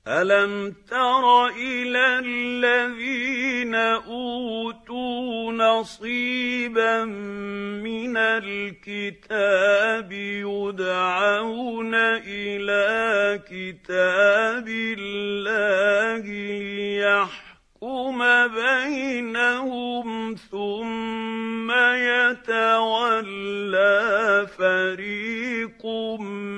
ألم تر إلى الذين أوتوا نصيبا من الكتاب يدعون إلى كتاب الله ليحكم بينهم ثم يتولى فريق